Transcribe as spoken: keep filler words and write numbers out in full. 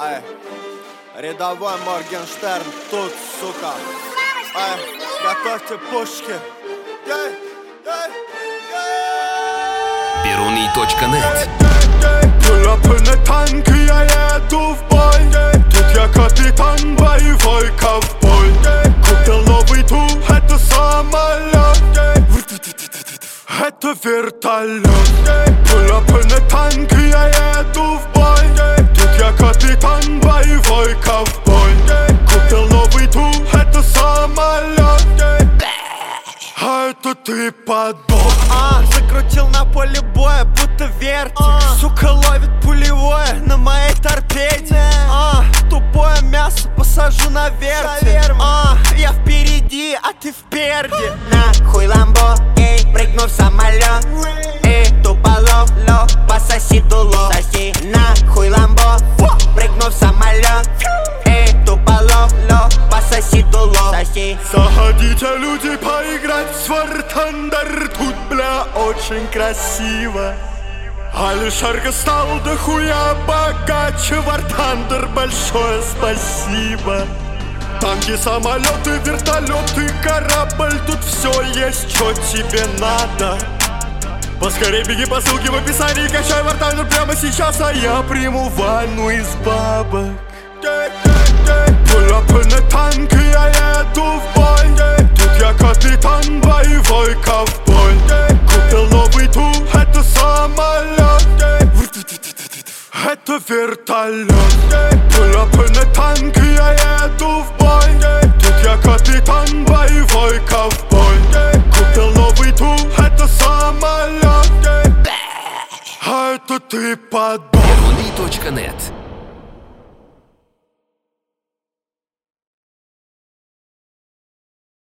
Ай, рядовой Моргенштерн тут, сука. Ай, готовьте пушки. Перуний точка нет. Пуль танк, я еду в бой. Тут я капитан, боевой ковбой. Купил новый тур, это самолет. Это вертолет. Пуль танк, я еду в бой. Тут я капитан, боевой ковбой. Купил новый тур, это самолет. А это ты подох. А, закрутил на поле боя, будто вертик. а. Сука ловит пулевое на моей торпеде. а, Тупое мясо посажу на вертик. а, Я впереди, а ты впереди. Нахуй ламбо, эй, прыгну в самолет. Эй, туполов, ло, пососи дуло. Соси, нахуй ламбо, прыгну в самолет. Эй, туполов, ло, пососи дуло. Соси. Заходите, люди, поиграть в War Thunder. Тут, бля, очень красиво. Алишерка стал дохуя богаче. War Thunder, большое спасибо. Танки, самолеты, вертолеты, корабль. Тут все есть, что тебе надо. Поскорей беги по ссылке в описании. Качай War Thunder прямо сейчас, а я приму ванну из бабок. Пуль танк, я еду в бой. Тут я капитан, боевой ковбой. Купил новый тур, это самолет. Это вертолет. Пуль танк, я еду в бой. Тут я капитан, боевой ковбой. Купил новый тур, это самолет. А это ты подох. Перуний точка нет.